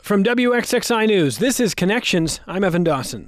From WXXI News, this is Connections. I'm Evan Dawson.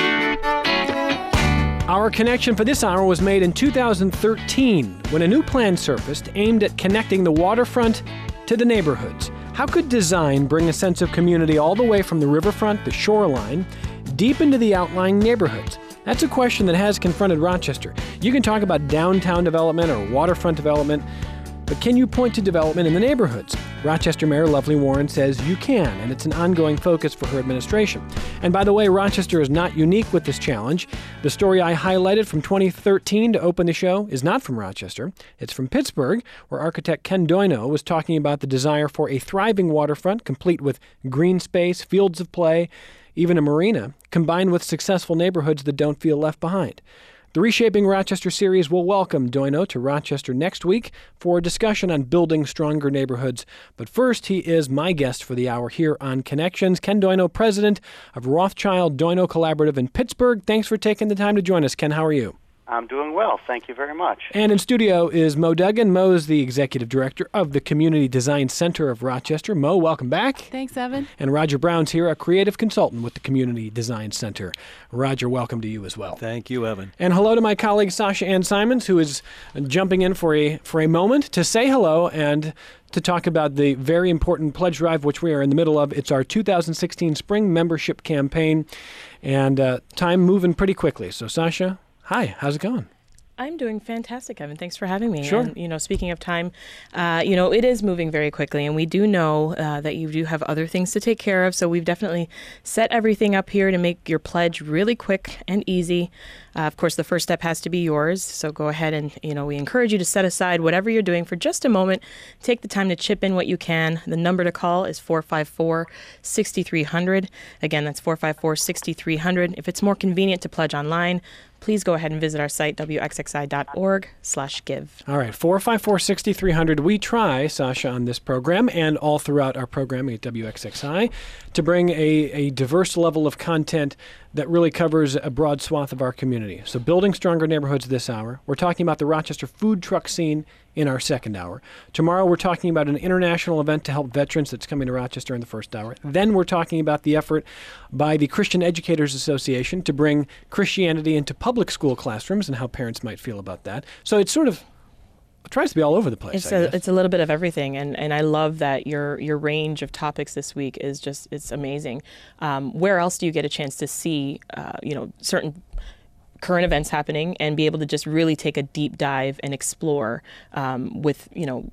Our connection for this hour was made in 2013 when a new plan surfaced aimed at connecting the waterfront to the neighborhoods. How could design bring a sense of community all the way from the riverfront, the shoreline, deep into the outlying neighborhoods? That's a question that has confronted Rochester. You can talk about downtown development or waterfront development, but can you point to development in the neighborhoods? Rochester Mayor Lovely Warren says you can, and it's an ongoing focus for her administration. And by the way, Rochester is not unique with this challenge. The story I highlighted from 2013 to open the show is not from Rochester. It's from Pittsburgh, where architect Ken Doino was talking about the desire for a thriving waterfront, complete with green space, fields of play, even a marina, combined with successful neighborhoods that don't feel left behind. The Reshaping Rochester series will welcome Doino to Rochester next week for a discussion on building stronger neighborhoods. But first, he is my guest for the hour here on Connections. Ken Doino, president of Rothschild Doino Collaborative in Pittsburgh. Thanks for taking the time to join us. Ken, how are you? I'm doing well. Thank you very much. And in studio is Mo Duggan. Mo is the executive director of the Community Design Center of Rochester. Mo, welcome back. Thanks, Evan. And Roger Brown's here, a creative consultant with the Community Design Center. Roger, welcome to you as well. Thank you, Evan. And hello to my colleague Sasha Ann Simons, who is jumping in for a moment to say hello and to talk about the very important pledge drive, which we are in the middle of. It's our 2016 spring membership campaign, and time moving pretty quickly. So, Sasha, hi, how's it going? I'm doing fantastic, Evan. Thanks for having me. Sure. And, speaking of time, it is moving very quickly, and we do know that you do have other things to take care of. So we've definitely set everything up here to make your pledge really quick and easy. Of course, the first step has to be yours. So go ahead and, we encourage you to set aside whatever you're doing for just a moment. Take the time to chip in what you can. The number to call is 454-6300. Again, that's 454-6300. If it's more convenient to pledge online, please go ahead and visit our site, wxxi.org/give. All right, 454-6300. We try, Sasha, on this program and all throughout our programming at WXXI to bring a diverse level of content that really covers a broad swath of our community. So building stronger neighborhoods this hour. We're talking about the Rochester food truck scene in our second hour. Tomorrow we're talking about an international event to help veterans that's coming to Rochester in the first hour. Then we're talking about the effort by the Christian Educators Association to bring Christianity into public school classrooms and how parents might feel about that. So it's sort of it tries to be all over the place. It's a little bit of everything, and I love that your range of topics this week is it's amazing. Where else do you get a chance to see certain current events happening and be able to just really take a deep dive and explore with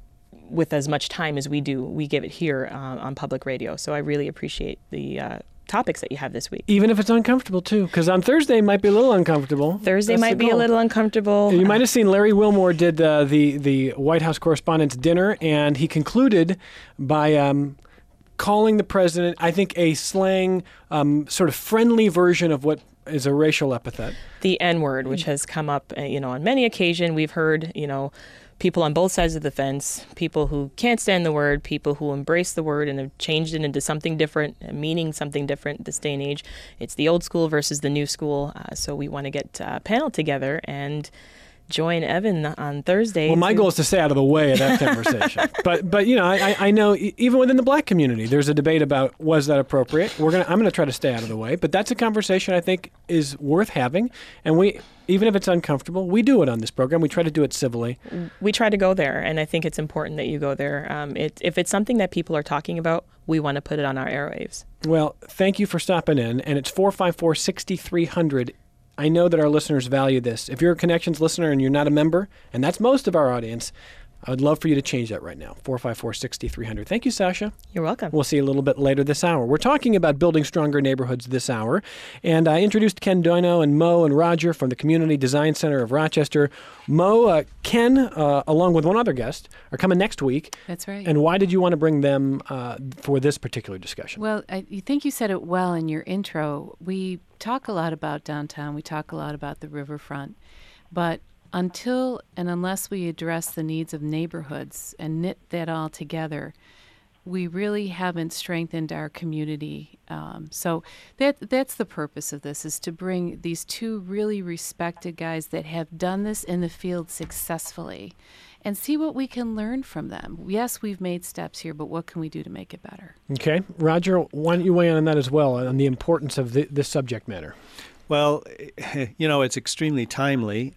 as much time as we do? We give it here on public radio. So I really appreciate the topics that you have this week. Even if it's uncomfortable, too, because on Thursday it might be a little uncomfortable. Thursday might be a little uncomfortable. You might have seen Larry Wilmore did the White House Correspondents' Dinner, and he concluded by calling the president, I think, a slang, sort of friendly version of what is a racial epithet. The N-word, which has come up, on many occasions. We've heard, people on both sides of the fence, people who can't stand the word, people who embrace the word and have changed it into something different, meaning something different this day and age. It's the old school versus the new school. So we want to get a panel together and join Evan on Thursday. Well, my goal is to stay out of the way of that conversation. But I know even within the black community, there's a debate about was that appropriate. I'm going to try to stay out of the way. But that's a conversation I think is worth having. And even if it's uncomfortable, we do it on this program. We try to do it civilly. We try to go there, and I think it's important that you go there. If it's something that people are talking about, we want to put it on our airwaves. Well, thank you for stopping in. And it's 454-6300. I know that our listeners value this. If you're a Connections listener and you're not a member, and that's most of our audience, I would love for you to change that right now. 454-6300. Thank you, Sasha. You're welcome. We'll see you a little bit later this hour. We're talking about building stronger neighborhoods this hour. And I introduced Ken Doino and Mo and Roger from the Community Design Center of Rochester. Mo, Ken, along with one other guest, are coming next week. That's right. And why did you want to bring them for this particular discussion? Well, I think you said it well in your intro. We talk a lot about downtown. We talk a lot about the riverfront. But until and unless we address the needs of neighborhoods and knit that all together, we really haven't strengthened our community. So that's the purpose of this, is to bring these two really respected guys that have done this in the field successfully and see what we can learn from them. Yes, we've made steps here, but what can we do to make it better? Okay. Roger, why don't you weigh in on that as well, on the importance of this subject matter? Well, it's extremely timely.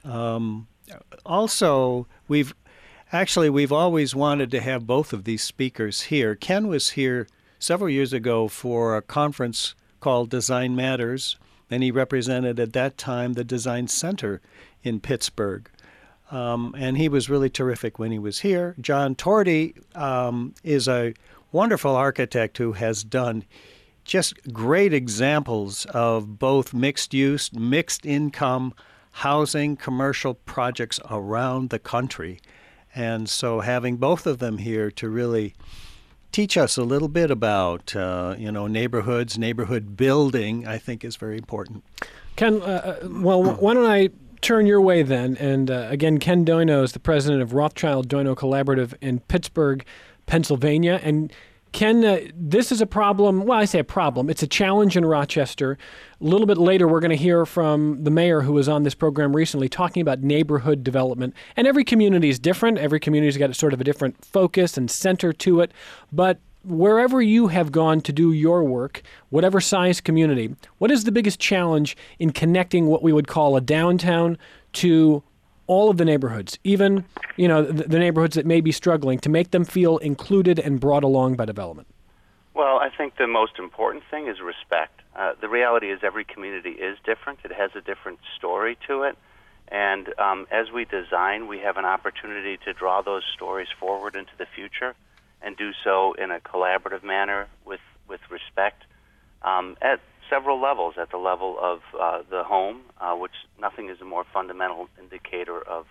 Also, we've always wanted to have both of these speakers here. Ken was here several years ago for a conference called Design Matters, and he represented at that time the Design Center in Pittsburgh. And he was really terrific when he was here. John Tordy is a wonderful architect who has done just great examples of both mixed use, mixed income, housing, commercial projects around the country. And so having both of them here to really teach us a little bit about, neighborhoods, neighborhood building, I think is very important. Ken, why don't I turn your way then? And again, Ken Doino is the president of Rothschild Doino Collaborative in Pittsburgh, Pennsylvania. And Ken, this is a problem. Well, I say a problem. It's a challenge in Rochester. A little bit later, we're going to hear from the mayor who was on this program recently talking about neighborhood development. And every community is different. Every community's got sort of a different focus and center to it. But wherever you have gone to do your work, whatever size community, what is the biggest challenge in connecting what we would call a downtown to all of the neighborhoods, even, the neighborhoods that may be struggling, to make them feel included and brought along by development? Well, I think the most important thing is respect. The reality is every community is different. It has a different story to it. And as we design, we have an opportunity to draw those stories forward into the future and do so in a collaborative manner with respect at several levels. At the level of the home, which nothing is a more fundamental indicator of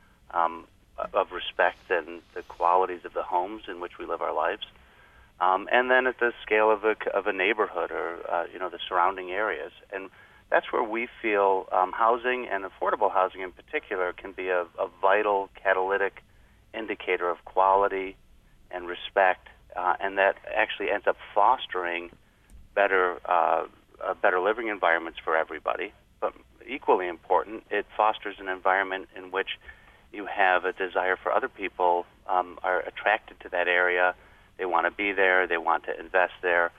respect than the qualities of the homes in which we live our lives, and then at the scale of a neighborhood or the surrounding areas. And that's where we feel housing and affordable housing in particular can be a vital catalytic indicator of quality and respect, and that actually ends up fostering better living environments for everybody. But equally important, it fosters an environment in which you have a desire for other people are attracted to that area. They want to be there. They want to invest there.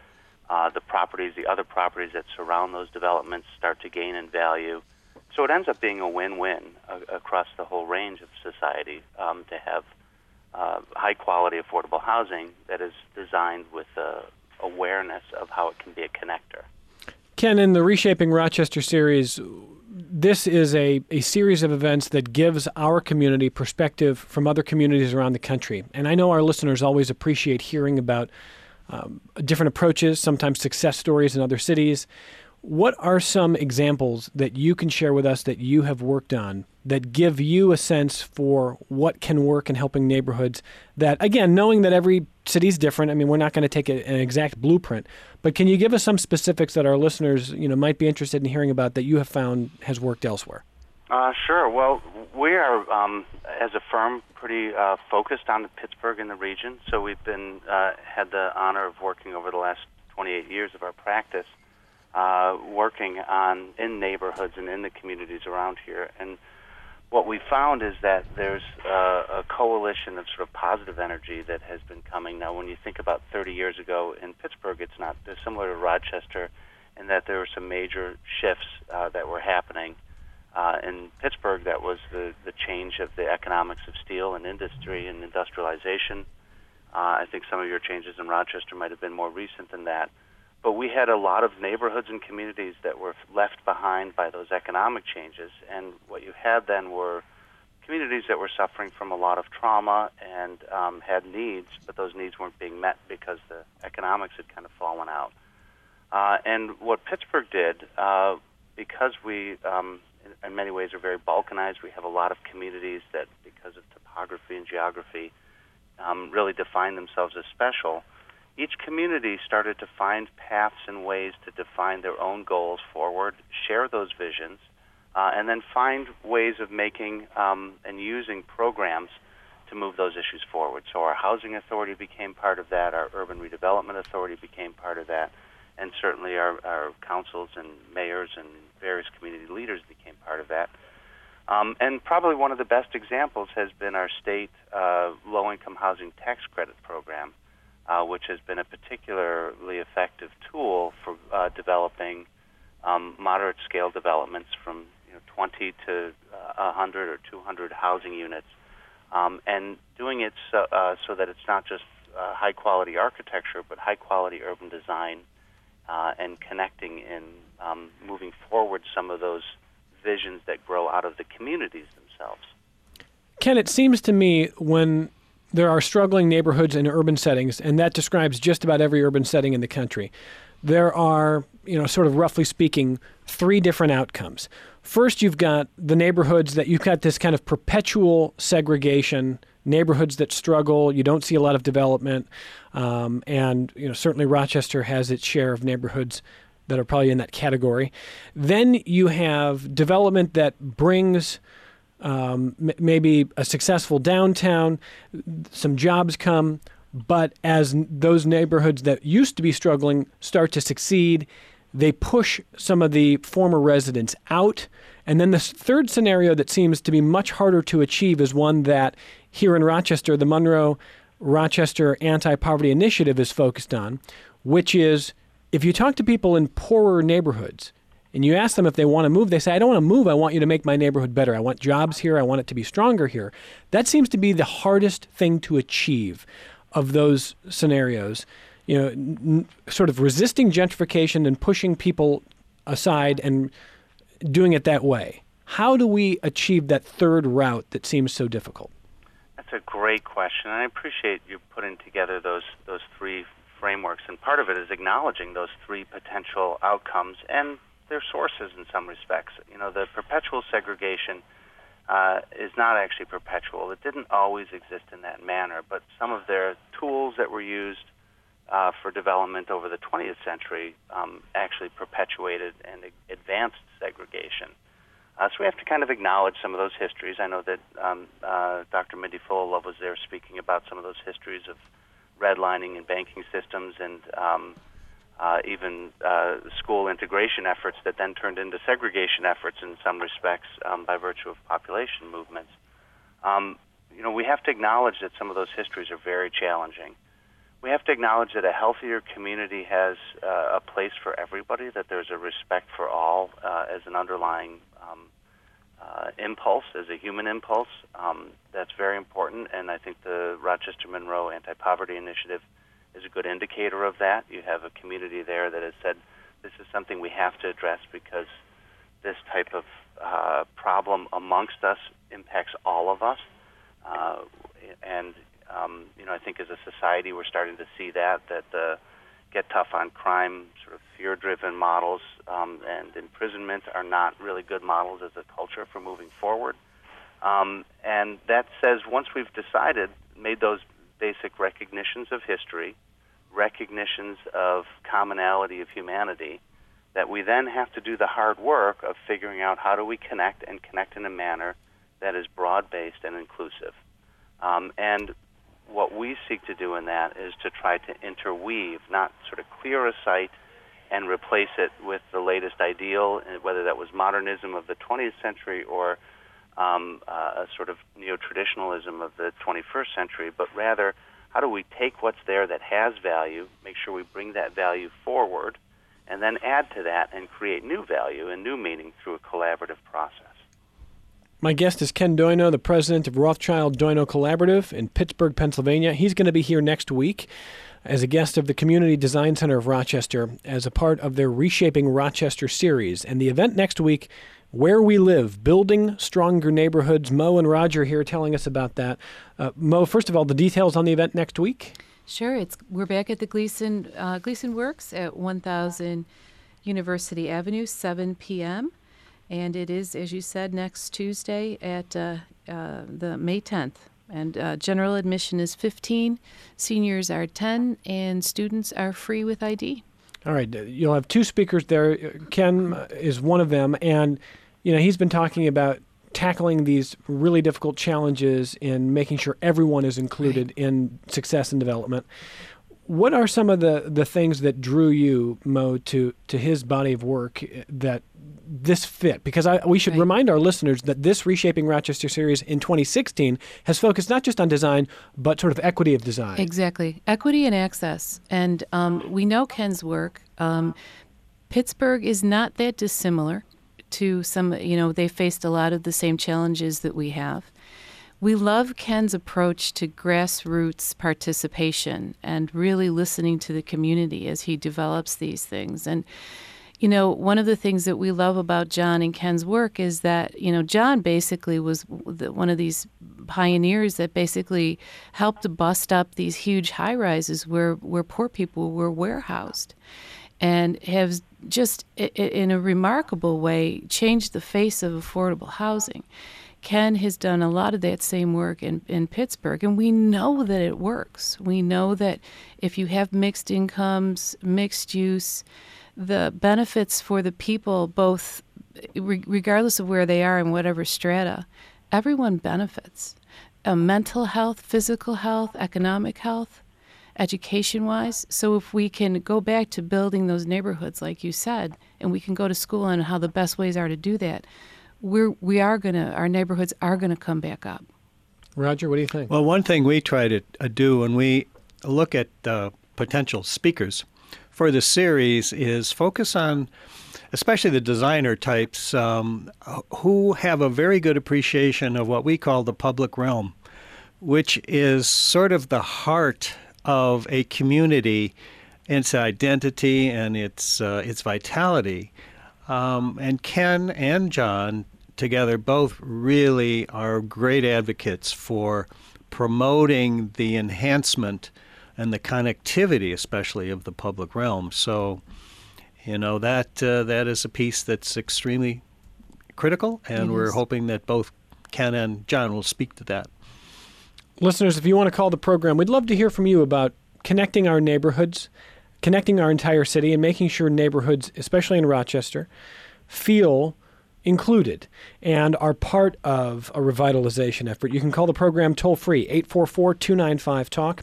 The other properties that surround those developments start to gain in value. So it ends up being a win-win across the whole range of society to have high-quality, affordable housing that is designed with awareness of how it can be a connector. Ken, in the Reshaping Rochester series, this is a series of events that gives our community perspective from other communities around the country. And I know our listeners always appreciate hearing about different approaches, sometimes success stories in other cities. What are some examples that you can share with us that you have worked on that give you a sense for what can work in helping neighborhoods that, again, knowing that every city's different, I mean, we're not going to take an exact blueprint, but can you give us some specifics that our listeners, might be interested in hearing about that you have found has worked elsewhere? Sure. Well, we are, as a firm, pretty focused on Pittsburgh and the region. So we've been had the honor of working over the last 28 years of our practice, working in neighborhoods and in the communities around here. And what we found is that there's a coalition of sort of positive energy that has been coming. Now, when you think about 30 years ago in Pittsburgh, it's not dissimilar to Rochester in that there were some major shifts that were happening. In Pittsburgh, that was the change of the economics of steel and industry and industrialization. I think some of your changes in Rochester might have been more recent than that. But we had a lot of neighborhoods and communities that were left behind by those economic changes. And what you had then were communities that were suffering from a lot of trauma and had needs, but those needs weren't being met because the economics had kind of fallen out. And what Pittsburgh did, because we, in many ways, are very balkanized, we have a lot of communities that, because of topography and geography, really define themselves as special. Each community started to find paths and ways to define their own goals forward, share those visions, and then find ways of making and using programs to move those issues forward. So our housing authority became part of that, our urban redevelopment authority became part of that, and certainly our councils and mayors and various community leaders became part of that. And probably one of the best examples has been our state low-income housing tax credit program, which has been a particularly effective tool for developing moderate-scale developments from 20 to 100 or 200 housing units, and doing it so that it's not just high-quality architecture, but high-quality urban design, and connecting and moving forward some of those visions that grow out of the communities themselves. Ken, it seems to me when there are struggling neighborhoods in urban settings, and that describes just about every urban setting in the country, there are, sort of roughly speaking, three different outcomes. First, you've got the neighborhoods that you've got this kind of perpetual segregation, neighborhoods that struggle, you don't see a lot of development, and certainly Rochester has its share of neighborhoods that are probably in that category. Then you have development that brings maybe a successful downtown, some jobs come, but as those neighborhoods that used to be struggling start to succeed, they push some of the former residents out. And then the third scenario that seems to be much harder to achieve is one that here in Rochester, the Monroe-Rochester Anti-Poverty Initiative is focused on, which is if you talk to people in poorer neighborhoods and you ask them if they want to move, they say, I don't want to move. I want you to make my neighborhood better. I want jobs here. I want it to be stronger here. That seems to be the hardest thing to achieve of those scenarios, sort of resisting gentrification and pushing people aside and doing it that way. How do we achieve that third route that seems so difficult? That's a great question. I appreciate you putting together those three frameworks, and part of it is acknowledging those three potential outcomes and their sources in some respects. The perpetual segregation is not actually perpetual. It didn't always exist in that manner, but some of their tools that were used for development over the 20th century actually perpetuated and advanced segregation. So we have to kind of acknowledge some of those histories. I know that Dr. Mindy Fullilove was there speaking about some of those histories of redlining and banking systems and even school integration efforts that then turned into segregation efforts in some respects by virtue of population movements. We have to acknowledge that some of those histories are very challenging. We have to acknowledge that a healthier community has a place for everybody, that there's a respect for all as an underlying impulse, as a human impulse. That's very important, and I think the Rochester Monroe Anti-Poverty Initiative is a good indicator of that. You have a community there that has said this is something we have to address because this type of problem amongst us impacts all of us. I think as a society we're starting to see that the Get Tough on Crime, sort of fear-driven models and imprisonment are not really good models as a culture for moving forward. And that says once we've made those basic recognitions of history, recognitions of commonality of humanity, that we then have to do the hard work of figuring out how do we connect in a manner that is broad-based and inclusive. And what we seek to do in that is to try to interweave, not sort of clear a site and replace it with the latest ideal, whether that was modernism of the 20th century or a sort of neo-traditionalism of the 21st century, but rather how do we take what's there that has value, make sure we bring that value forward, and then add to that and create new value and new meaning through a collaborative process. My guest is Ken Doino, the president of Rothschild Doino Collaborative in Pittsburgh, Pennsylvania. He's going to be here next week as a guest of the Community Design Center of Rochester as a part of their Reshaping Rochester series. And the event next week, Where We Live, Building Stronger Neighborhoods. Mo and Roger here telling us about that. Mo, first of all, the details on the event next week? Sure. We're back at the Gleason Works at 1000 University Avenue, 7 p.m., and it is, as you said, next Tuesday at the May 10th. And general admission is $15, seniors are $10, and students are free with ID. All right. You'll have two speakers there. Ken is one of them, and he's been talking about tackling these really difficult challenges in making sure everyone is included in success and development. What are some of the things that drew you, Mo, to his body of work that this fit? Because we should remind our listeners that this Reshaping Rochester series in 2016 has focused not just on design, but sort of equity of design. Exactly. Equity and access. And we know Ken's work. Pittsburgh is not that dissimilar to some, they faced a lot of the same challenges that we have. We love Ken's approach to grassroots participation and really listening to the community as he develops these things. And, one of the things that we love about John and Ken's work is that, John basically was one of these pioneers that basically helped to bust up these huge high-rises where poor people were warehoused, and has just, in a remarkable way, changed the face of affordable housing. Ken has done a lot of that same work in Pittsburgh, and we know that it works. We know that if you have mixed incomes, mixed use, the benefits for the people, both regardless of where they are in whatever strata, everyone benefits. Mental health, physical health, economic health, education-wise. So if we can go back to building those neighborhoods, like you said, and we can go to school on how the best ways are to do that, our neighborhoods are gonna come back up. Roger, what do you think? Well, one thing we try to do when we look at potential speakers for the series is focus on, especially the designer types, who have a very good appreciation of what we call the public realm, which is sort of the heart of a community, its identity and its vitality. And Ken and John together both really are great advocates for promoting the enhancement and the connectivity, especially of the public realm. So, that is a piece that's extremely critical, and we're hoping that both Ken and John will speak to that. Listeners, if you want to call the program, we'd love to hear from you about connecting our neighborhoods, connecting our entire city, and making sure neighborhoods, especially in Rochester, feel included and are part of a revitalization effort. You can call the program toll-free, 844-295-TALK,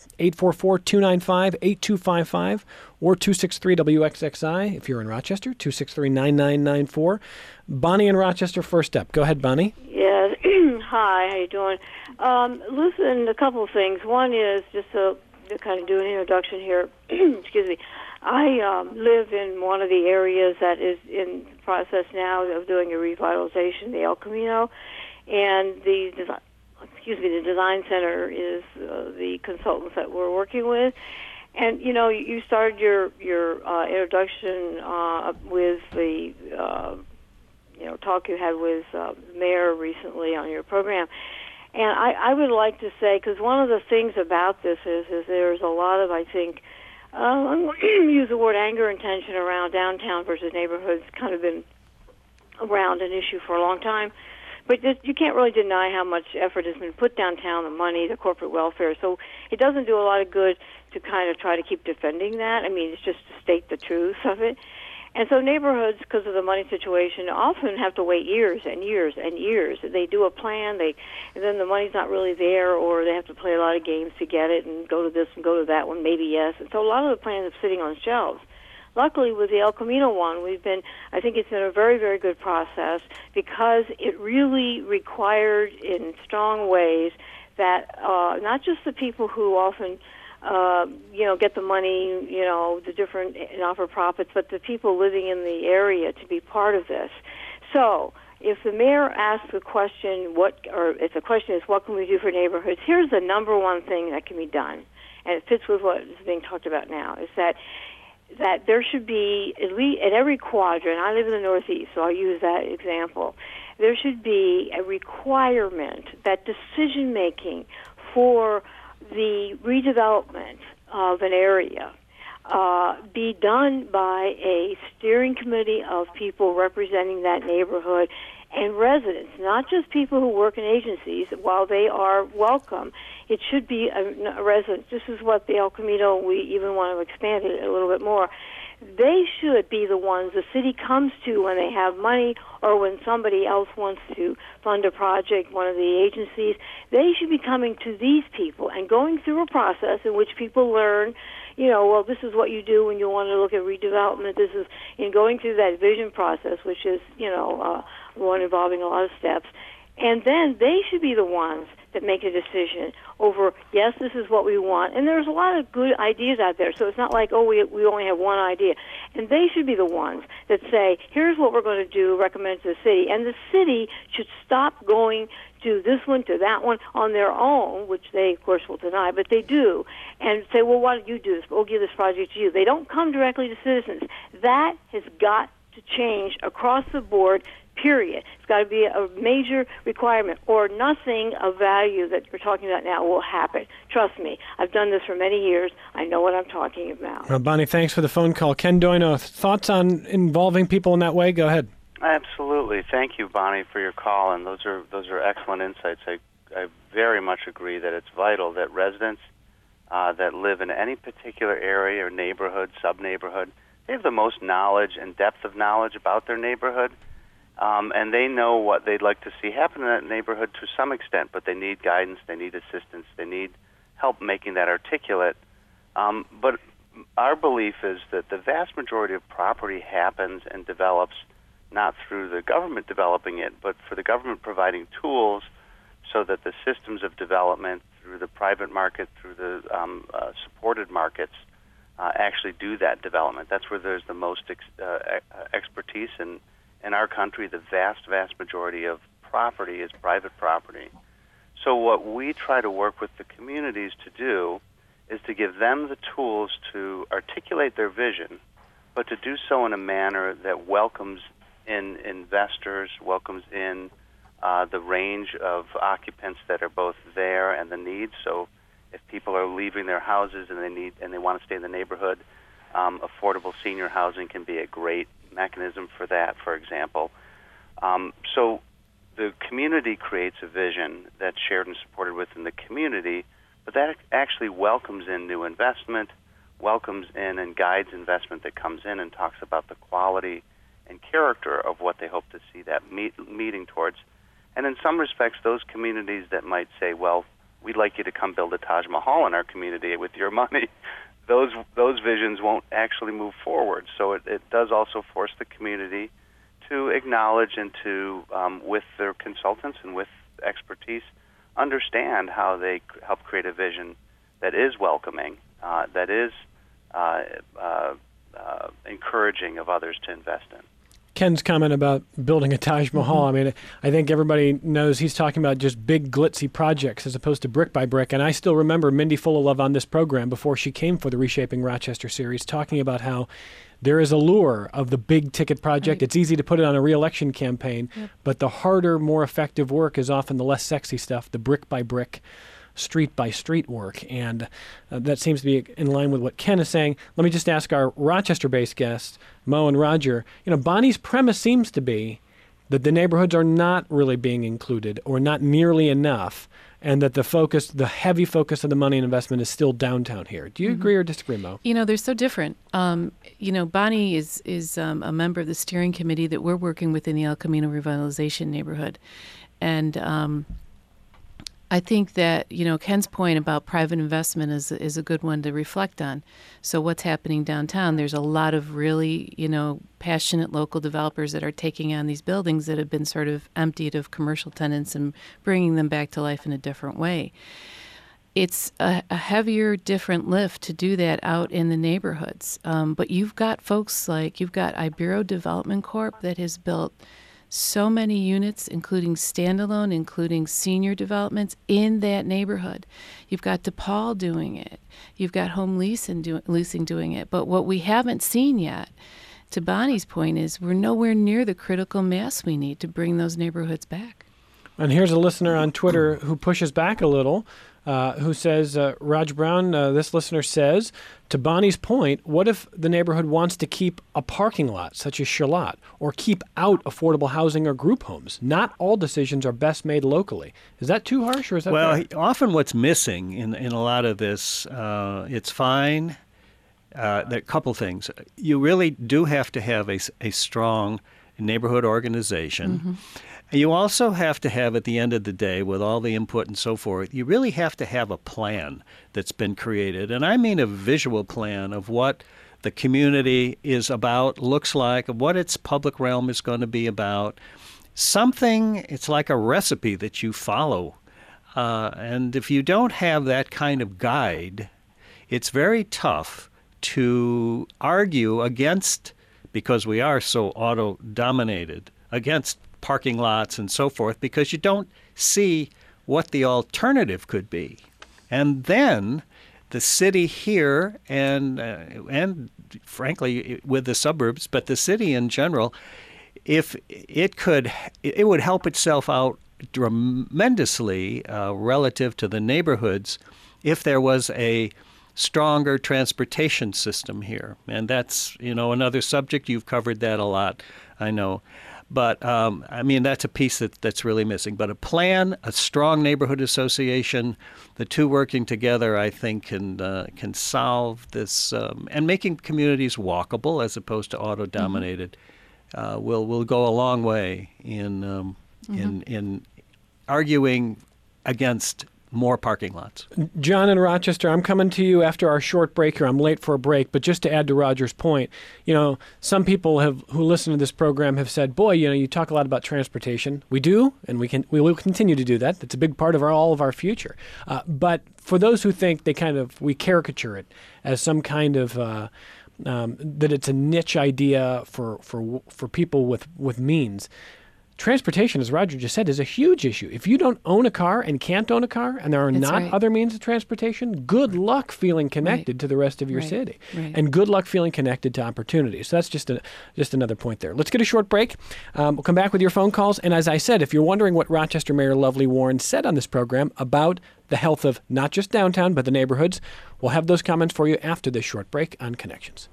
844-295-8255, or 263-WXXI if you're in Rochester, 263-9994. Bonnie in Rochester, first up. Go ahead, Bonnie. Yes. Hi, how you doing? Listen, a couple of things. One is just to kind of do an introduction here. Excuse me. I live in one of the areas that is in the process now of doing a revitalization, the El Camino, and the design center is the consultants that we're working with. And you started your introduction with the talk you had with the mayor recently on your program. And I would like to say, because one of the things about this is there's a lot of, I think, I'm going to use the word anger and tension around downtown versus neighborhoods. Kind of been around an issue for a long time. But you can't really deny how much effort has been put downtown, the money, the corporate welfare. So it doesn't do a lot of good to kind of try to keep defending that. I mean, it's just to state the truth of it. And so neighborhoods, because of the money situation, often have to wait years and years and years. They do a plan, and then the money's not really there, or they have to play a lot of games to get it and go to this and go to that one, maybe yes. And so a lot of the plans are sitting on shelves. Luckily, with the El Camino one, I think it's been a very, very good process because it really required in strong ways that not just the people who often get the money, the different not-for-profits, but the people living in the area to be part of this. So if the mayor asks the question, if the question is, what can we do for neighborhoods, here's the number one thing that can be done, and it fits with what is being talked about now, is that there should be, at least in every quadrant, I live in the Northeast, so I'll use that example, there should be a requirement that decision-making for the redevelopment of an area be done by a steering committee of people representing that neighborhood and residents, not just people who work in agencies. While they are welcome, it should be a resident. This is what the El Camino, we even want to expand it a little bit more. They should be the ones the city comes to when they have money or when somebody else wants to fund a project, one of the agencies. They should be coming to these people and going through a process in which people learn, well, this is what you do when you want to look at redevelopment. This is in going through that vision process, which is, one involving a lot of steps. And then they should be the ones that make a decision over, yes, this is what we want. And there's a lot of good ideas out there, so it's not like, we only have one idea. And they should be the ones that say, here's what we're going to do, recommend to the city. And the city should stop going to this one, to that one on their own, which they, of course, will deny, but they do, and say, well, why don't you do this? We'll give this project to you. They don't come directly to citizens. That has got to change across the board, period. It's got to be a major requirement, or nothing of value that you're talking about now will happen. Trust me, I've done this for many years. I know what I'm talking about. Well, Bonnie, thanks for the phone call. Ken Doino, thoughts on involving people in that way? Go ahead. Absolutely. Thank you, Bonnie, for your call, and those are excellent insights. I very much agree that it's vital that residents that live in any particular area or neighborhood, sub-neighborhood, they have the most knowledge and depth of knowledge about their neighborhood. And they know what they'd like to see happen in that neighborhood to some extent, but they need guidance, they need assistance, they need help making that articulate. But our belief is that the vast majority of property happens and develops not through the government developing it, but for the government providing tools so that the systems of development through the private market, through the supported markets, actually do that development. That's where there's the most expertise in our country. The vast majority of property is private property. So what we try to work with the communities to do is to give them the tools to articulate their vision, but to do so in a manner that welcomes in investors, welcomes in the range of occupants that are both there and the needs. So if people are leaving their houses and they want to stay in the neighborhood, affordable senior housing can be a great mechanism for that, for example. So the community creates a vision that's shared and supported within the community, but that actually welcomes in new investment, welcomes in and guides investment that comes in and talks about the quality and character of what they hope to see that meeting towards. And in some respects, those communities that might say, well, we'd like you to come build a Taj Mahal in our community with your money, those visions won't actually move forward. So it does also force the community to acknowledge and to, with their consultants and with expertise, understand how they help create a vision that is welcoming, that is encouraging of others to invest in. Ken's comment about building a Taj Mahal, I mean, I think everybody knows he's talking about just big glitzy projects as opposed to brick by brick. And I still remember Mindy Fullilove on this program before she came for the Reshaping Rochester series talking about how there is a lure of the big ticket project. Right. It's easy to put it on a re-election campaign, but the harder, more effective work is often the less sexy stuff, the brick by brick, street by street work. And that seems to be in line with what Ken is saying. Let me just ask our Rochester-based guests, Mo and Roger, Bonnie's premise seems to be that the neighborhoods are not really being included or not nearly enough, and that the heavy focus of the money and investment is still downtown here. Do you agree or disagree, Mo? They're so different. Bonnie is a member of the steering committee that we're working with in the El Camino Revitalization neighborhood. And I think that, Ken's point about private investment is a good one to reflect on. So what's happening downtown, there's a lot of really, passionate local developers that are taking on these buildings that have been sort of emptied of commercial tenants and bringing them back to life in a different way. It's a heavier, different lift to do that out in the neighborhoods. But you've got folks you've got Ibero Development Corp that has built so many units, including standalone, including senior developments in that neighborhood. You've got DePaul doing it. You've got Home Leasing doing it. But what we haven't seen yet, to Bonnie's point, is we're nowhere near the critical mass we need to bring those neighborhoods back. And here's a listener on Twitter who pushes back a little, who says, Raj Brown, this listener says, to Bonnie's point, what if the neighborhood wants to keep a parking lot, such as Charlotte, or keep out affordable housing or group homes? Not all decisions are best made locally. Is that too harsh, or is that fair? Often what's missing in a lot of this, it's fine. there are a couple things. You really do have to have a strong neighborhood organization. You also have to have, at the end of the day, with all the input and so forth, you really have to have a plan that's been created. And I mean a visual plan of what the community is about, looks like, of what its public realm is going to be about. Something, it's like a recipe that you follow. And if you don't have that kind of guide, it's very tough to argue against, because we are so auto-dominated, against parking lots and so forth, because you don't see what the alternative could be. And then the city here and frankly with the suburbs, but the city in general, if it would help itself out tremendously relative to the neighborhoods if there was a stronger transportation system here. And that's, another subject. You've covered that a lot, I know. But, that's a piece that's really missing. But a plan, a strong neighborhood association, the two working together, I think, can solve this. And making communities walkable as opposed to auto-dominated will go a long way in arguing against more parking lots. John in Rochester, I'm coming to you after our short break here. I'm late for a break, but just to add to Roger's point, some people who listen to this program have said, boy, you talk a lot about transportation. We do, and we will continue to do that. That's a big part of all of our future. But for those who think we caricature it as some kind of that it's a niche idea for people with means. Transportation, as Roger just said, is a huge issue. If you don't own a car and can't own a car, and there are other means of transportation, good luck feeling connected to the rest of your city. And good luck feeling connected to opportunities. So that's just another point there. Let's get a short break. We'll come back with your phone calls. And as I said, if you're wondering what Rochester Mayor Lovely Warren said on this program about the health of not just downtown, but the neighborhoods, we'll have those comments for you after this short break on Connections.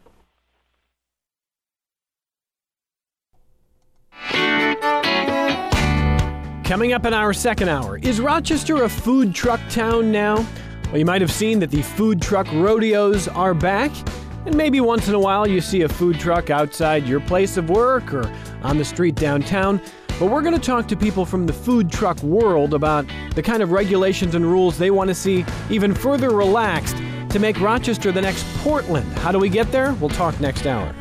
Coming up in our second hour, is Rochester a food truck town now? Well, you might have seen that the food truck rodeos are back, and maybe once in a while you see a food truck outside your place of work or on the street downtown. But we're going to talk to people from the food truck world about the kind of regulations and rules they want to see even further relaxed to make Rochester the next Portland. How do we get there? We'll talk next hour.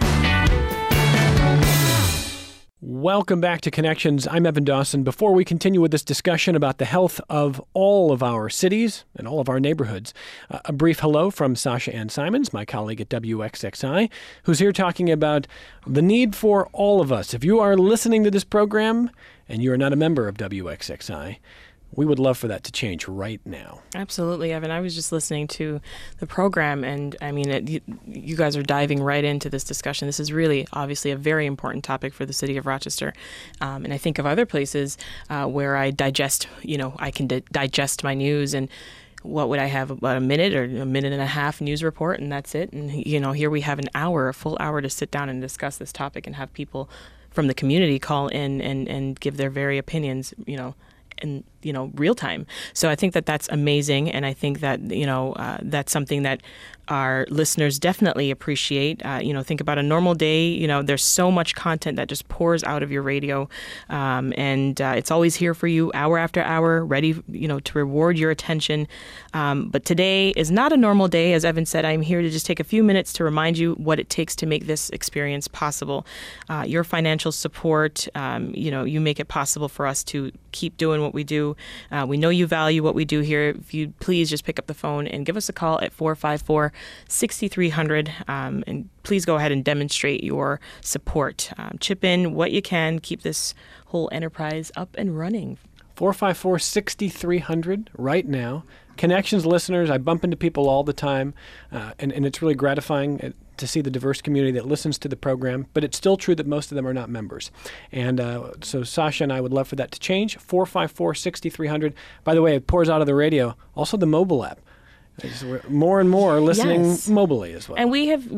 Welcome back to Connections. I'm Evan Dawson. Before we continue with this discussion about the health of all of our cities and all of our neighborhoods, a brief hello from Sasha Ann Simons, my colleague at WXXI, who's here talking about the need for all of us. If you are listening to this program and you are not a member of WXXI, we would love for that to change right now. Absolutely, Evan. I was just listening to the program, and you guys are diving right into this discussion. This is really, obviously, a very important topic for the city of Rochester. And I think of other places where I digest, I can digest my news, and what would I have, about a minute or a minute and a half news report, and that's it. And, here we have a full hour to sit down and discuss this topic and have people from the community call in and give their very opinions, in real time. So I think that that's amazing, and I think that that's something that our listeners definitely appreciate. Think about a normal day. There's so much content that just pours out of your radio, and it's always here for you, hour after hour, ready to reward your attention. But today is not a normal day. As Evan said, I'm here to just take a few minutes to remind you what it takes to make this experience possible. Your financial support, you make it possible for us to keep doing what we do. We know you value what we do here. If you please just pick up the phone and give us a call at 454-6300, and please go ahead and demonstrate your support. Chip in what you can, keep this whole enterprise up and running. 454-6300 right now. Connections listeners, I bump into people all the time, and it's really gratifying to see the diverse community that listens to the program, but it's still true that most of them are not members. And so Sasha and I would love for that to change. 454-6300. By the way, it pours out of the radio. Also the mobile app. More and more listening mobilely as well. And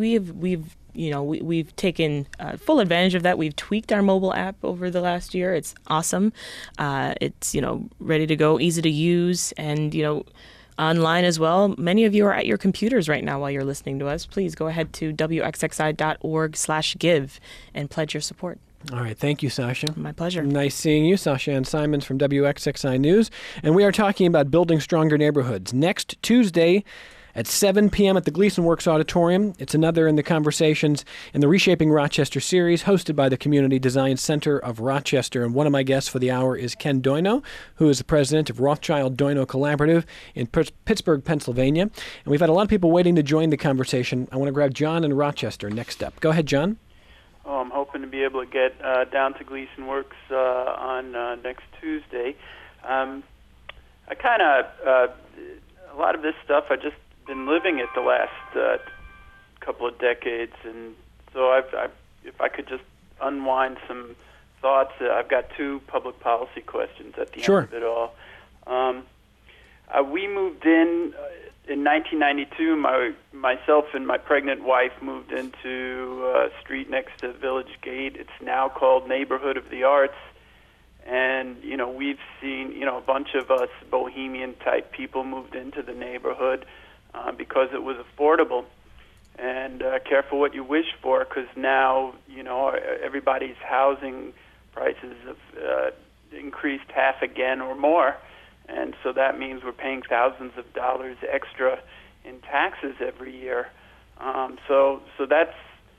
we've taken full advantage of that. We've tweaked our mobile app over the last year. It's awesome. It's ready to go, easy to use, and online as well. Many of you are at your computers right now while you're listening to us. Please go ahead to wxxi.org/give and pledge your support. All right. Thank you, Sasha. My pleasure. Nice seeing you, Sasha Ann Simons from WXXI News. And we are talking about building stronger neighborhoods. Next Tuesday at 7 p.m. at the Gleason Works Auditorium. It's another in the Conversations in the Reshaping Rochester series, hosted by the Community Design Center of Rochester. And one of my guests for the hour is Ken Doino, who is the president of Rothschild Doino Collaborative in Pittsburgh, Pennsylvania. And we've had a lot of people waiting to join the conversation. I want to grab John in Rochester next up. Go ahead, John. Oh, I'm hoping to be able to get down to Gleason Works on next Tuesday. A lot of this stuff I just been living it the last couple of decades, and so if I could just unwind some thoughts, I've got two public policy questions at the Sure. end of it all. We moved in 1992. Myself and my pregnant wife moved into a street next to Village Gate. It's now called Neighborhood of the Arts. And, we've seen, a bunch of us bohemian-type people moved into the neighborhood because it was affordable. And careful what you wish for, because now, everybody's housing prices have increased half again or more. And so that means we're paying thousands of dollars extra in taxes every year. So that's,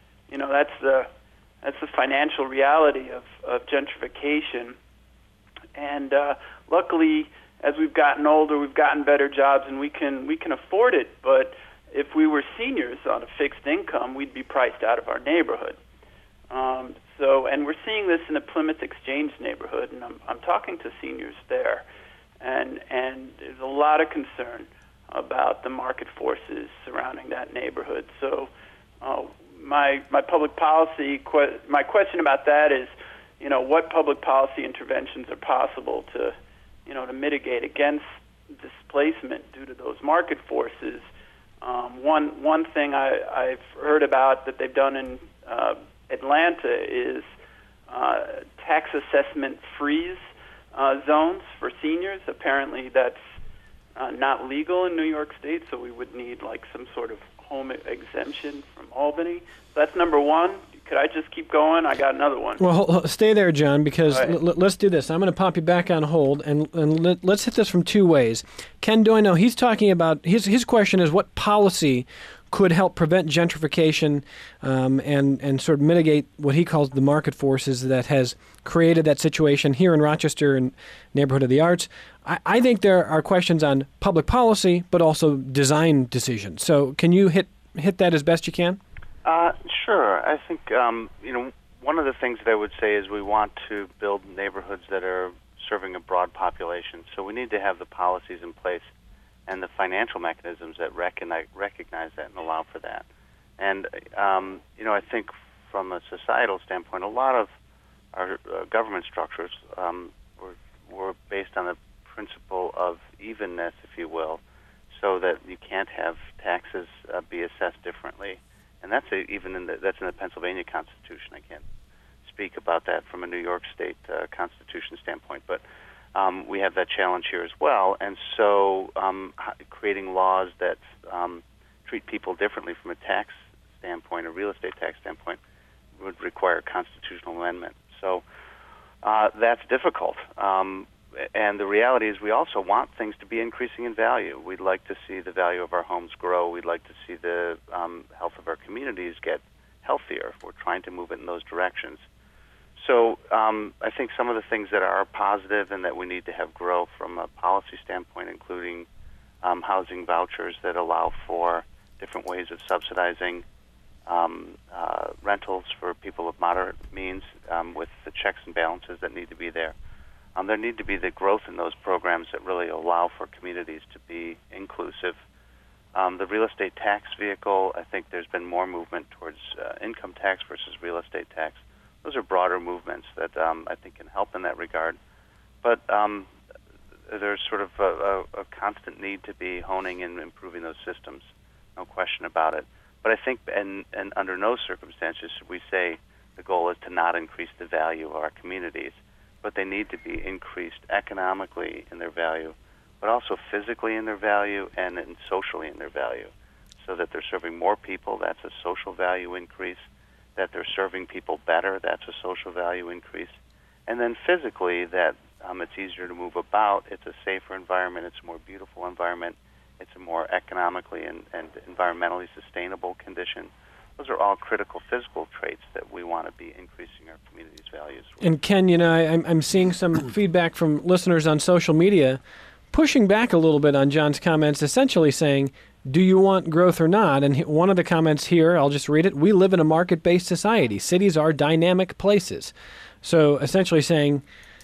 that's the financial reality of gentrification. And luckily, as we've gotten older, we've gotten better jobs, and we can afford it. But if we were seniors on a fixed income, we'd be priced out of our neighborhood. And we're seeing this in the Plymouth Exchange neighborhood, and I'm talking to seniors there, and there's a lot of concern about the market forces surrounding that neighborhood. So my public policy my question about that is, what public policy interventions are possible to mitigate against displacement due to those market forces. One thing I've heard about that they've done in Atlanta is tax assessment freeze zones for seniors. Apparently that's not legal in New York State, so we would need some sort of home exemption from Albany. So that's number one. Could I just keep going? I got another one. Well, stay there, John, because Right. Let's do this. I'm going to pop you back on hold, and let's hit this from two ways. Ken Doino, he's talking about, his question is what policy could help prevent gentrification and sort of mitigate what he calls the market forces that has created that situation here in Rochester and Neighborhood of the Arts. I think there are questions on public policy, but also design decisions. So can you hit that as best you can? Sure. I think, one of the things that I would say is we want to build neighborhoods that are serving a broad population. So we need to have the policies in place and the financial mechanisms that recognize that and allow for that. And, I think from a societal standpoint, a lot of our government structures were based on the principle of evenness, if you will, so that you can't have taxes be assessed differently. And that's that's in the Pennsylvania Constitution. I can't speak about that from a New York State Constitution standpoint, but we have that challenge here as well. And so creating laws that treat people differently from a tax standpoint, a real estate tax standpoint, would require constitutional amendment. So that's difficult. And the reality is we also want things to be increasing in value. We'd like to see the value of our homes grow. We'd like to see the health of our communities get healthier. We're trying to move it in those directions. So I think some of the things that are positive and that we need to have grow from a policy standpoint, including housing vouchers that allow for different ways of subsidizing rentals for people of moderate means with the checks and balances that need to be there. There need to be the growth in those programs that really allow for communities to be inclusive. The real estate tax vehicle, I think there's been more movement towards income tax versus real estate tax. Those are broader movements that I think can help in that regard. But there's sort of a constant need to be honing and improving those systems, no question about it. But I think, and under no circumstances should we say the goal is to not increase the value of our communities, but they need to be increased economically in their value but also physically in their value and socially in their value, so that they're serving more people. That's a social value increase. That they're serving people better. That's a social value increase. And then physically, that it's easier to move about. It's a safer environment. It's a more beautiful environment. It's a more economically and environmentally sustainable condition. Those are all critical physical traits that we want to be increasing our community's values with. And Ken, I'm seeing some feedback from listeners on social media pushing back a little bit on John's comments, essentially saying, do you want growth or not? And one of the comments here, I'll just read it, we live in a market-based society. Cities are dynamic places. So essentially saying,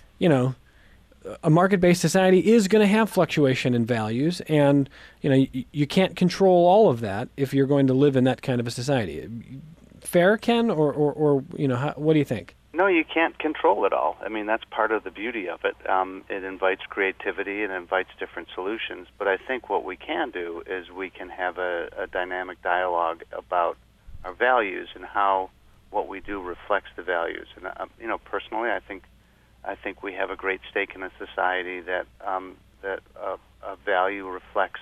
a market-based society is going to have fluctuation in values, and you can't control all of that if you're going to live in that kind of a society. Fair, Ken, or what do you think? No, you can't control it all. I mean, that's part of the beauty of it. It invites creativity and invites different solutions. But I think what we can do is we can have a dynamic dialogue about our values and how what we do reflects the values. And personally, I think we have a great stake in a society that a value reflects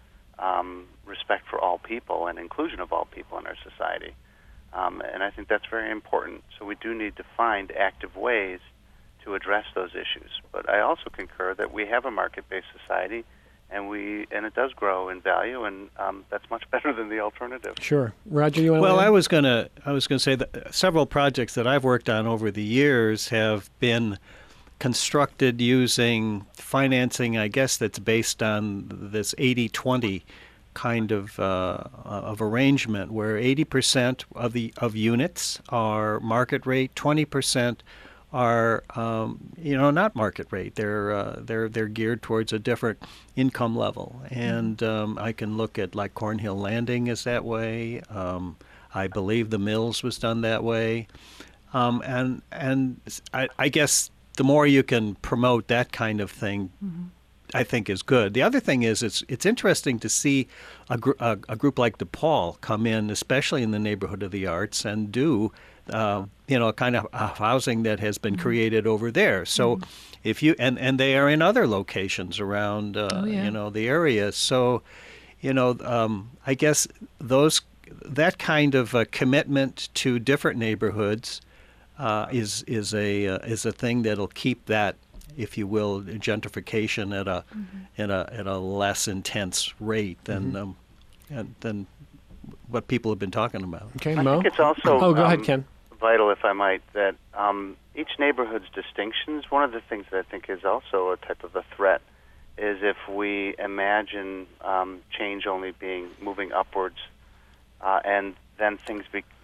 respect for all people and inclusion of all people in our society. And I think that's very important. So we do need to find active ways to address those issues. But I also concur that we have a market-based society, and it does grow in value, and that's much better than the alternative. Sure, Roger, you want to? Well, I was gonna say that several projects that I've worked on over the years have been constructed using financing, I guess, that's based on this 80-20 kind of arrangement, where 80% of units are market rate, 20% are not market rate. They're geared towards a different income level, and I can look at like Cornhill Landing is that way. I believe the Mills was done that way, and I guess the more you can promote that kind of thing, I think is good. The other thing is it's interesting to see a group like DePaul come in, especially in the neighborhood of the arts, and do kind of housing that has been created over there. So if you and they are in other locations around the area. So I guess that kind of commitment to different neighborhoods is a thing that'll keep that, if you will, gentrification at a less intense rate than what people have been talking about. Okay, I Mo? think it's also go ahead, Ken. Vital, if I might, that each neighborhood's distinctions, one of the things that I think is also a type of a threat is if we imagine change only moving upwards and then things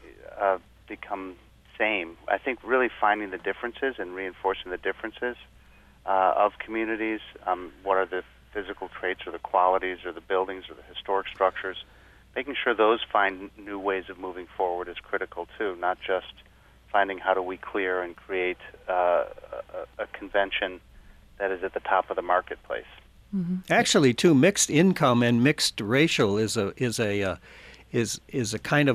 become same. I think really finding the differences and reinforcing the differences of communities, what are the physical traits or the qualities or the buildings or the historic structures, making sure those find new ways of moving forward is critical too, not just finding how do we clear and create a convention that is at the top of the marketplace. Actually, too, mixed income and mixed racial is a kind of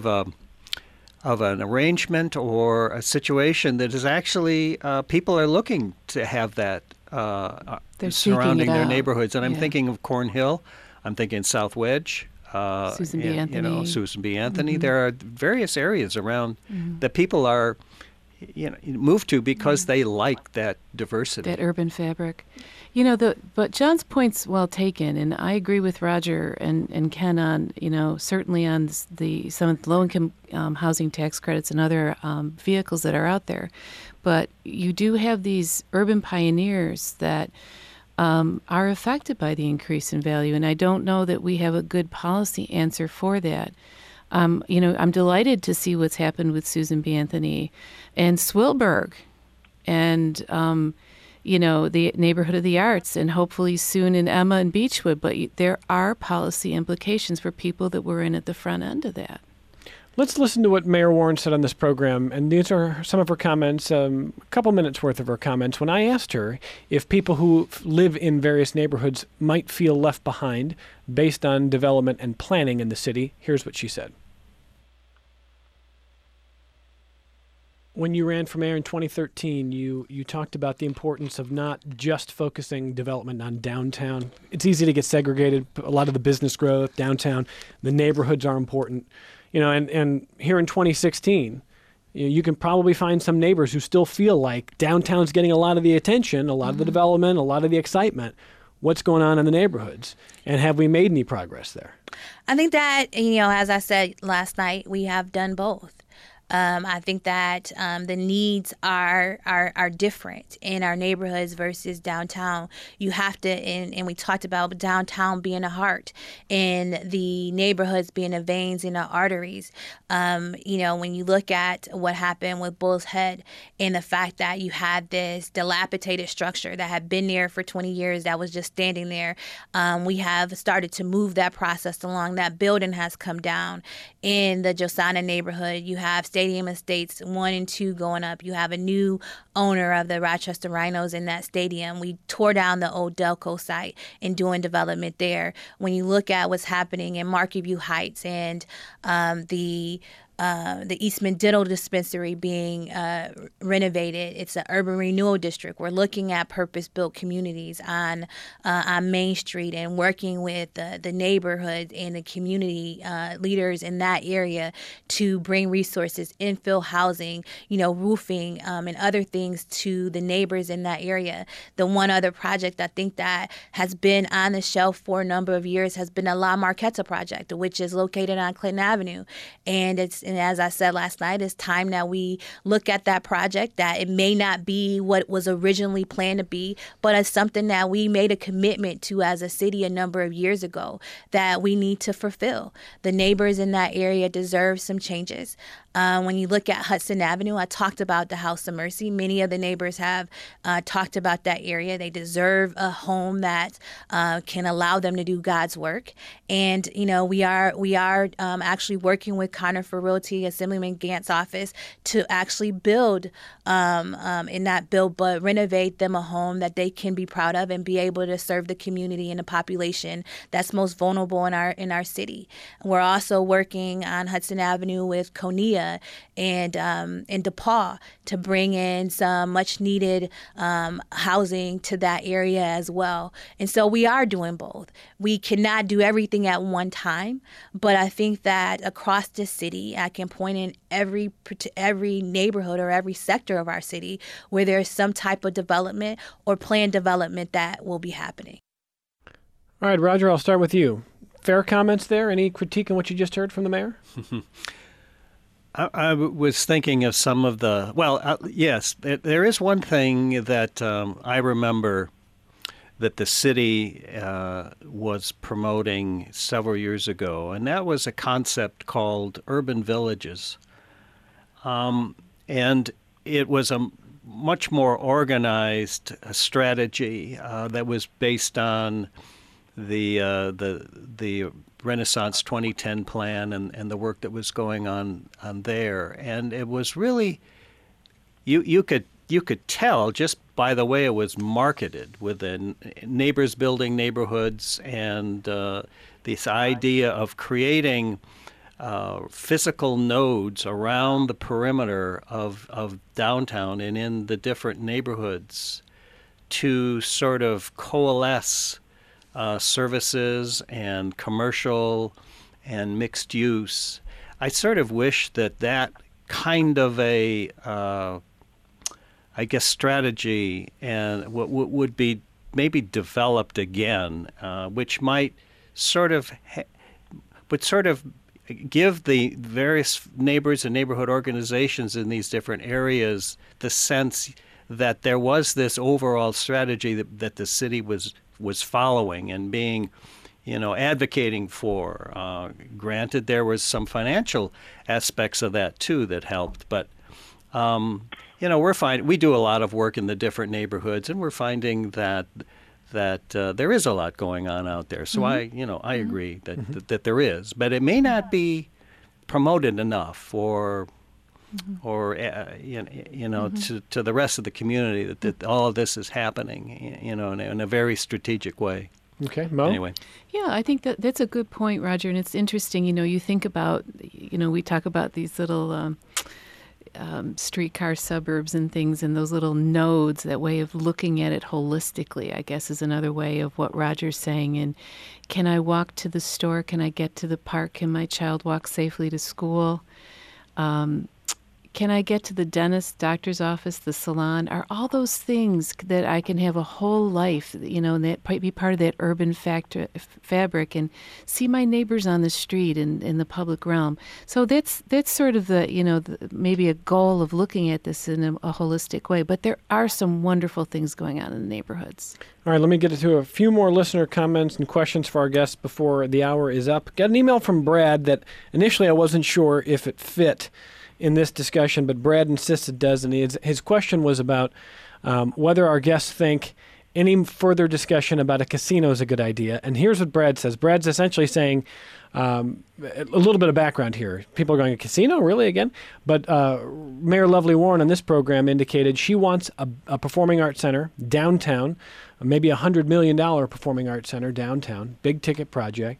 an arrangement or a situation that is actually people are looking to have that surrounding their neighborhoods. And I'm thinking of Cornhill. I'm thinking South Wedge. Susan B. Anthony. Susan B. Anthony. There are various areas around that people are move to because they like that diversity, that urban fabric. But John's point's well taken, and I agree with Roger and Ken on certainly on some of the low-income housing tax credits and other vehicles that are out there. But you do have these urban pioneers that are affected by the increase in value, and I don't know that we have a good policy answer for that. I'm delighted to see what's happened with Susan B. Anthony and Swilberg and, the neighborhood of the arts, and hopefully soon in Emma and Beechwood. But there are policy implications for people that were in at the front end of that. Let's listen to what Mayor Warren said on this program, and these are some of her comments, a couple minutes worth of her comments, when I asked her if people who live in various neighborhoods might feel left behind based on development and planning in the city. Here's what she said. When you ran for mayor in 2013, you talked about the importance of not just focusing development on downtown. It's easy to get segregated. A lot of the business growth downtown, the neighborhoods are important. And here in 2016, you can probably find some neighbors who still feel like downtown's getting a lot of the attention, a lot of the development, a lot of the excitement. What's going on in the neighborhoods? And have we made any progress there? I think that, as I said last night, we have done both. I think that the needs are different in our neighborhoods versus downtown. You have to, and we talked about downtown being a heart and the neighborhoods being the veins in the arteries. When you look at what happened with Bull's Head and the fact that you had this dilapidated structure that had been there for 20 years that was just standing there, we have started to move that process along. That building has come down. In the Josana neighborhood, you have Stadium Estates 1 and 2 going up. You have a new owner of the Rochester Rhinos in that stadium. We tore down the old Delco site and doing development there. When you look at what's happening in Market View Heights and the Eastman Dental Dispensary being renovated. It's an urban renewal district. We're looking at purpose-built communities on Main Street and working with the neighborhoods and the community leaders in that area to bring resources, infill housing, roofing, and other things to the neighbors in that area. The one other project I think that has been on the shelf for a number of years has been the La Marqueta project, which is located on Clinton Avenue. And as I said last night, it's time that we look at that project, that it may not be what it was originally planned to be, but it's something that we made a commitment to as a city a number of years ago that we need to fulfill. The neighbors in that area deserve some changes. When you look at Hudson Avenue, I talked about the House of Mercy. Many of the neighbors have talked about that area. They deserve a home that can allow them to do God's work. And, we are actually working with Conifer Realty, Assemblyman Gantt's office, to actually build, but renovate them a home that they can be proud of and be able to serve the community and the population that's most vulnerable in our city. We're also working on Hudson Avenue with Konia and DePaul to bring in some much needed housing to that area as well. And so we are doing both. We cannot do everything at one time, but I think that across the city, I can point in every neighborhood or every sector of our city where there's some type of development or planned development that will be happening. All right, Roger, I'll start with you. Fair comments there? Any critique on what you just heard from the mayor? I was thinking of some of the, yes, there is one thing that I remember that the city was promoting several years ago, and that was a concept called urban villages. And it was a much more organized strategy that was based on the Renaissance 2010 plan and the work that was going on there. And it was really, you could tell just by the way it was marketed, with the neighbors building neighborhoods and this idea of creating physical nodes around the perimeter of downtown and in the different neighborhoods to sort of coalesce services and commercial and mixed use. I sort of wish that kind of a, strategy and what would be maybe developed again, which might sort of give the various neighbors and neighborhood organizations in these different areas the sense that there was this overall strategy that the city was following and being, advocating for. Granted, there was some financial aspects of that too that helped, but we do a lot of work in the different neighborhoods, and we're finding that there is a lot going on out there. So I agree that there is, but it may not be promoted enough or to the rest of the community that all of this is happening, in a very strategic way. Okay, Mo? Anyway. Yeah, I think that's a good point, Roger. And it's interesting, you think about, we talk about these little streetcar suburbs and things, and those little nodes, that way of looking at it holistically, I guess, is another way of what Roger's saying. And can I walk to the store? Can I get to the park? Can my child walk safely to school? Can I get to the dentist, doctor's office, the salon? Are all those things that I can have a whole life, and that might be part of that urban fabric, and see my neighbors on the street and in the public realm. So that's sort of maybe a goal of looking at this in a holistic way. But there are some wonderful things going on in the neighborhoods. All right, let me get to a few more listener comments and questions for our guests before the hour is up. Got an email from Brad that initially I wasn't sure if it fit in this discussion, but Brad insists it does, and his question was about whether our guests think any further discussion about a casino is a good idea. And here's what Brad says. Brad's essentially saying a little bit of background here. People are going, a casino? Really, again? But Mayor Lovely Warren on this program indicated she wants a performing arts center downtown, maybe $100 million performing arts center downtown, big ticket project.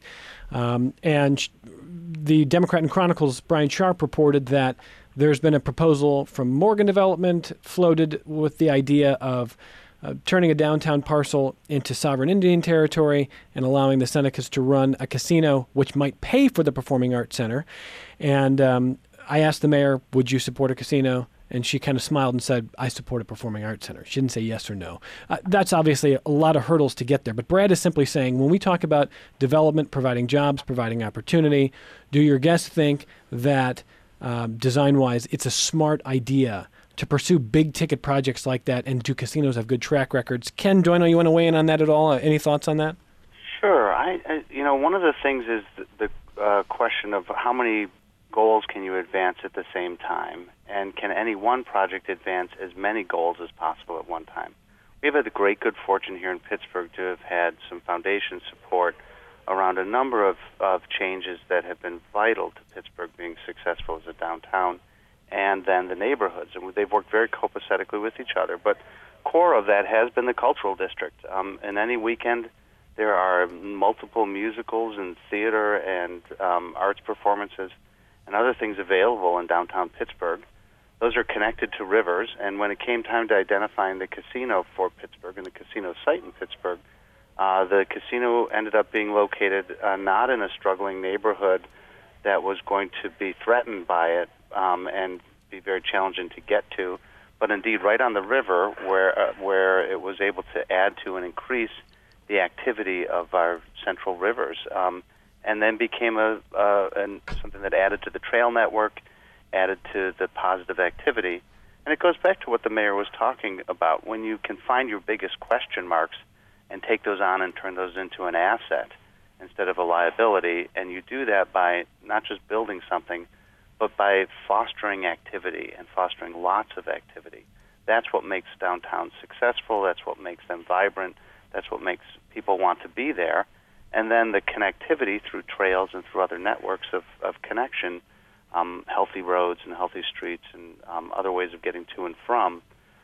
And the Democrat and Chronicle's Brian Sharp reported that there's been a proposal from Morgan Development floated with the idea of turning a downtown parcel into sovereign Indian territory and allowing the Senecas to run a casino, which might pay for the Performing Arts Center. And I asked the mayor, would you support a casino? And she kind of smiled and said, I support a performing arts center. She didn't say yes or no. That's obviously a lot of hurdles to get there. But Brad is simply saying, when we talk about development, providing jobs, providing opportunity, do your guests think that design-wise it's a smart idea to pursue big-ticket projects like that, and do casinos have good track records? Ken Joyno, you want to weigh in on that at all? Any thoughts on that? Sure. One of the things is the question of how many goals can you advance at the same time, and can any one project advance as many goals as possible at one time? We've had the great good fortune here in Pittsburgh to have had some foundation support around a number of changes that have been vital to Pittsburgh being successful as a downtown, and then the neighborhoods. And they've worked very copacetically with each other. But core of that has been the cultural district. And any weekend, there are multiple musicals and theater and arts performances and other things available in downtown Pittsburgh. Those are connected to rivers, and when it came time to identifying the casino for Pittsburgh and the casino site in Pittsburgh, the casino ended up being located not in a struggling neighborhood that was going to be threatened by it and be very challenging to get to, but indeed right on the river where it was able to add to and increase the activity of our central rivers. And then became something that added to the trail network, added to the positive activity. And it goes back to what the mayor was talking about. When you can find your biggest question marks and take those on and turn those into an asset instead of a liability, and you do that by not just building something, but by fostering activity and fostering lots of activity. That's what makes downtown successful. That's what makes them vibrant. That's what makes people want to be there. And then the connectivity through trails and through other networks of connection, healthy roads and healthy streets and other ways of getting to and from,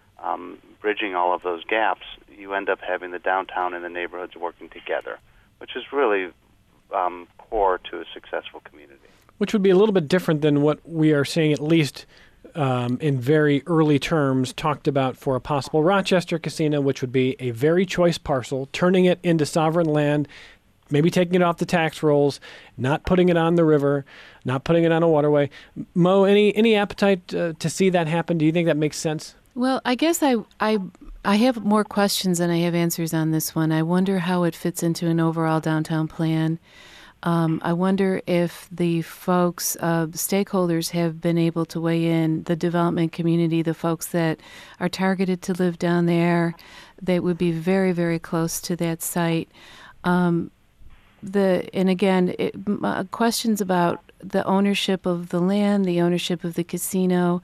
bridging all of those gaps, you end up having the downtown and the neighborhoods working together, which is really core to a successful community. Which would be a little bit different than what we are seeing, at least in very early terms, talked about for a possible Rochester casino, which would be a very choice parcel, turning it into sovereign land, maybe taking it off the tax rolls, not putting it on the river, not putting it on a waterway. Mo, any appetite to see that happen? Do you think that makes sense? Well, I guess I have more questions than I have answers on this one. I wonder how it fits into an overall downtown plan. I wonder if the folks, stakeholders have been able to weigh in, the development community, the folks that are targeted to live down there, that would be very, very close to that site. Questions about the ownership of the land, the ownership of the casino.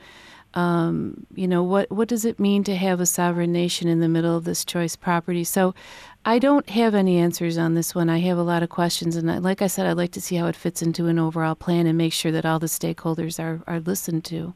What does it mean to have a sovereign nation in the middle of this choice property? So I don't have any answers on this one. I have a lot of questions, and like I said, I'd like to see how it fits into an overall plan and make sure that all the stakeholders are listened to.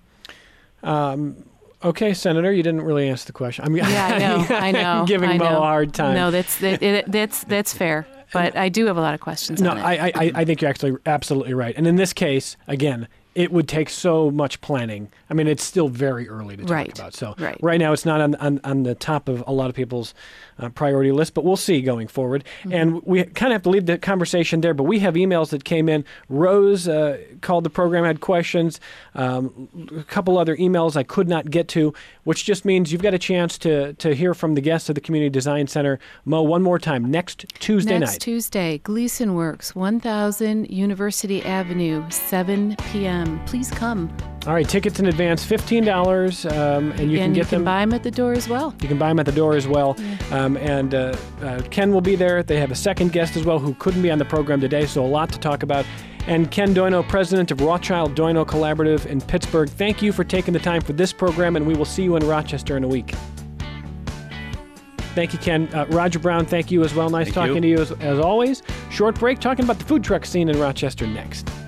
Okay, Senator, you didn't really answer the question. I know. I'm giving Mo a hard time. No, that's fair. But I do have a lot of questions on it. I think you're actually absolutely right. And in this case, again, it would take so much planning. I mean, it's still very early to talk about. So right now it's not on the top of a lot of people's priority list, but we'll see going forward. And we kind of have to leave the conversation there, but we have emails that came in. Rose called the program, had questions. A couple other emails I could not get to, which just means you've got a chance to hear from the guests of the Community Design Center. Mo, one more time, next Tuesday night. Next Tuesday, Gleason Works, 1000 University Avenue, 7 p.m. Please come. All right, tickets in advance, $15, and you can get them. You can buy them at the door as well. You can buy them at the door as well. And Ken will be there. They have a second guest as well who couldn't be on the program today, so a lot to talk about. And Ken Doino, president of Rothschild Doino Collaborative in Pittsburgh, thank you for taking the time for this program, and we will see you in Rochester in a week. Thank you, Ken. Roger Brown, thank you as well. Nice talking to you as always. Short break, talking about the food truck scene in Rochester next.